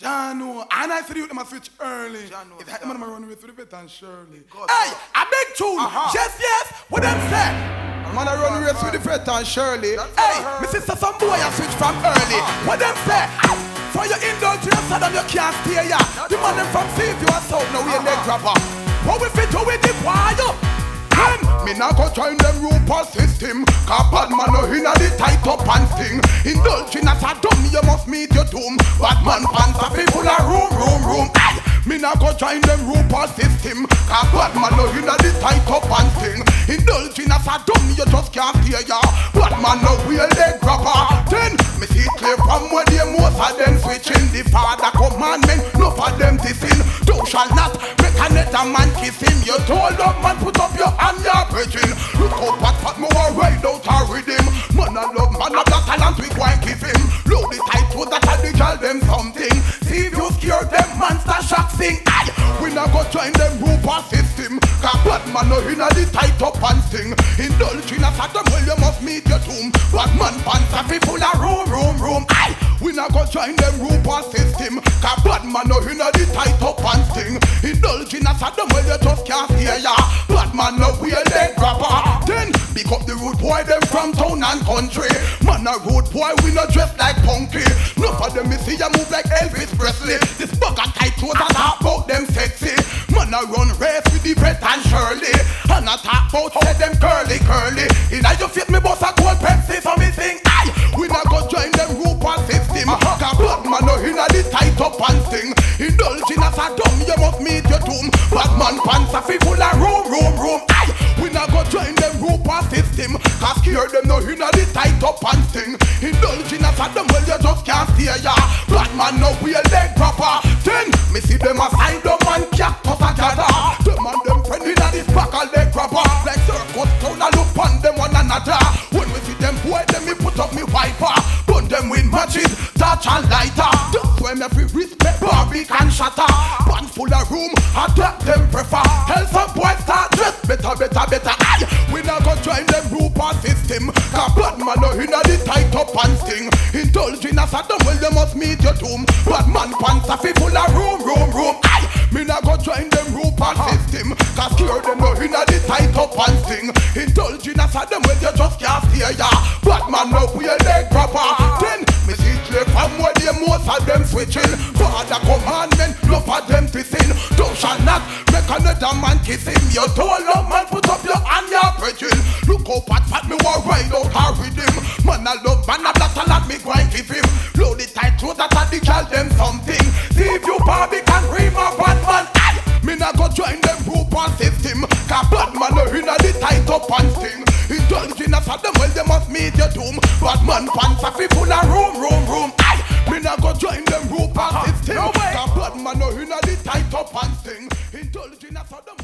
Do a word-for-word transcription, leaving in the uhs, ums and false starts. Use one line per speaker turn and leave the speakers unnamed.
Jano, and I said you them a switch early.
Jano,
it's that man run away through the bed and Shirley.
God,
hey,
God.
a big tune. Uh-huh. Yes, yes. What them say? Man a run away through the bed and Shirley. Hey, me sister some boy a switch from early. Uh-huh. What them say? For your indulgence, Saddam, you can't stay ya. The man them from see if you are sound, now we a leg grabber. What we fit to with the wire? Me nah go join them Rupa system. Cause bad man no inna the tight up and sting. Indulging as a dummy, you must meet your doom. Bad man pants a people a room, room, room. Aye. Me nah go join them Rupa system. Cause bad man no inna the tight up and sting. Indulging as a dummy, you just can't hear ya. Bad man no wheel leg grabber. Then me see it clear from where the most of them switching. The father commandment, no for them to sin. Thou shall not make another man kiss him. You told up man put up your hand, your bridging. Look how pat pat me war ride out a rhythm. Man a love, man a black talent we go and give him. Load the tight to that and they tell them something. See if you scare them monster shock sing. Aye, we not go join them Rupa system. Cause bad man no inna the tight up and sting. Indulging as a them well you must meet your doom. Bad man pants a people a room, room, room. Aye, we not go join them Rupa system. Cause bad man no inna the tight up and sting. Indulging as a them well you just can't hear ya. Bad man no we a leg grabber. Then pick up the road boy them from town and country. Man a road boy we not dress like punky. No for them me see ya move like Elvis Presley. This bugger tight clothes and talk about them sexy. Man a run race with the Brett and Shirley. And a talk about say them curly curly. Inna you fit me boss a gold Pepsi so me sing. Aye, we not go join them Rupa system. Uh-huh. Cause bad man no inna the tight up and sting. Indulging as a dumb you must meet your doom. Bad man pants a full of room, room, room. Aye, we not go join them Rupa system. Cause scare them no inna the tight up and sting. Indulging as a dumb well you just can't steer ya. Bad man no we a leg proper. Then me see them a side up and cactus a gather. Them and them friend inna this back a leg proper. Like circus town a look on them one another. When we see them boy them me put up me wiper. Burn them with matches, touch and lighter. Just when every respect Barbie can shatter. Pants full of room, attack them prefer. Tell some boys start dress better, better, better. Aye, we not go join them Rupa system. Cause bad man no inna the tight up and sting. Indulging as a dumb well you must meet your doom. Bad man pants a fi full of room, room, room. Aye, me not go join them Rupa system. Cause scare them no inna the tight up and sting. Indulging as a dumb well you just can't steer ya. Bad man no we a leg proper. Then me see clear from where the most of them switching. Father commandment, no for them to sin. Thou shall not make another man kiss him. You told love man put up your hand, your bridging. Look how pat pat me war ride out her rhythm. Man a love, man a black talent me go and give him. Load the tight clothes that a the tell them something. See if you Barbie can dream of bad man. Aye, me not go join them Rupa system. Cause bad man no inna the tight up and sting. Indulging as a them well they must meet your doom. Bad man pants a fi full of room, room, room. Aye, me not go join them Rupa system. No way. Cause bad man no inna the tight up and sting. Indulging as a them